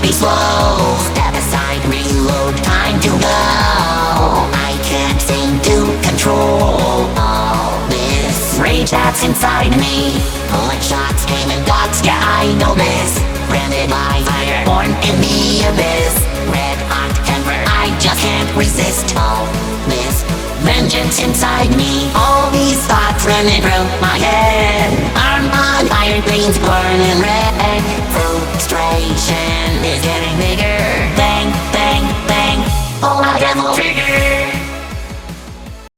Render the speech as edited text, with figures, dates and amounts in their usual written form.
be slow. Step aside, reload, time to go. I can't seem to control all this rage that's inside me. Pulling shots, aiming dots, yeah I know this. Branded by fire, born in the abyss. Red hot temper, I just can't resist all this vengeance inside me. All these thoughts running through my head. Arm on iron, veins burning red. Frustration is getting